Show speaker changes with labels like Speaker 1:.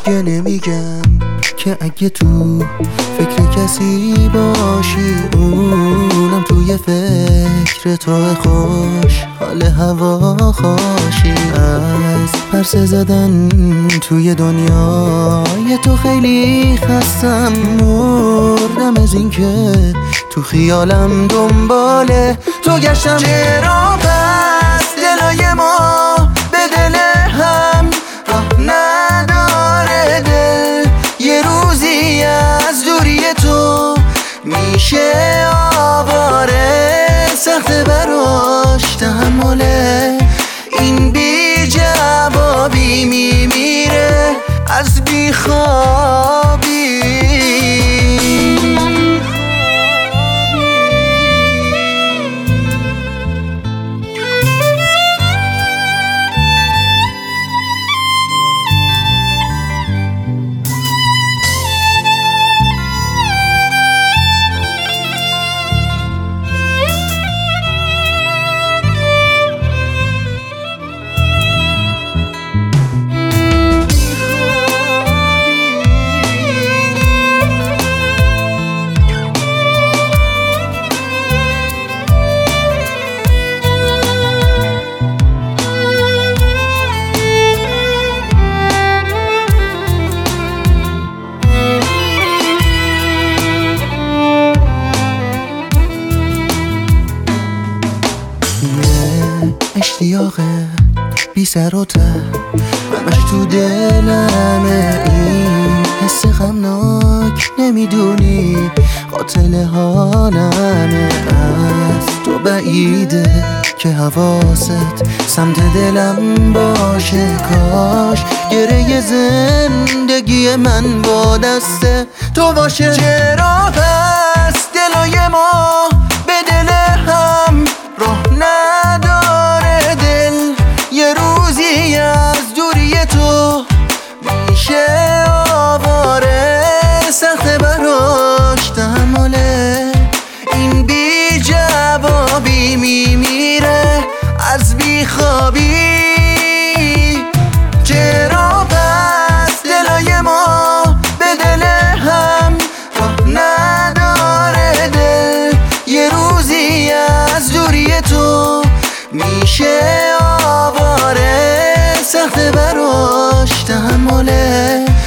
Speaker 1: دیگه نمیگم که اگه تو فکر کسی باشی، اونم توی فکر تو خوش حال هوا خاشی. از پرسه زدن توی دنیای تو خیلی خستم، مردم از این که تو خیالم دنباله تو گشتم. چرا پس دلای ما به دل هم راه نداره؟ دل یه روزی از دوری تو میشه آواره، سخت براش تحمل این بی جوابی، میمیره از بی خوابی. اشتیاقه بی سر و ته همش تو دلمه، این حس غمناک نمیدونی قاتل حالمه. از تو بعیده که حواست سمت دلم باشه، کاش گره زندگی من با دست تو باشه. چرا پس دلای ما به دل هم راه نداره؟ دل یه روزی از دوری تو میشه آواره، سخت براش تحمل این بی جوابی، میمیره از بی خوابی. چرا پس دلای ما به دل هم راه نداره؟ دل یه روزی از دوری تو میشه آواره، سخت براش تحمل